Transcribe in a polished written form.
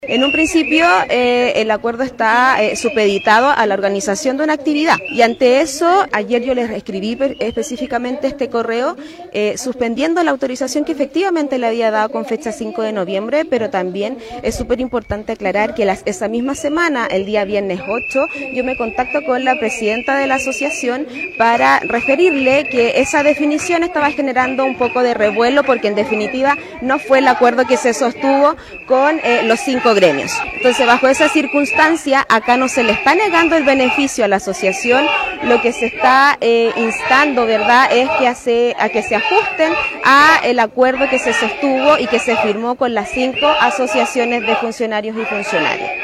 En un principio el acuerdo está supeditado a la organización de una actividad y ante eso ayer yo les escribí específicamente este correo suspendiendo la autorización que efectivamente le había dado con fecha 5 de noviembre, pero también es súper importante aclarar que esa misma semana, el día viernes 8, yo me contacto con la presidenta de la asociación para referirle que esa definición estaba generando un poco de revuelo porque en definitiva no fue el acuerdo que se sostuvo con los 5 gremios. Entonces, bajo esa circunstancia, acá no se le está negando el beneficio a la asociación, lo que se está instando, ¿verdad?, es a que se ajusten a el acuerdo que se sostuvo y que se firmó con las 5 asociaciones de funcionarios y funcionarias.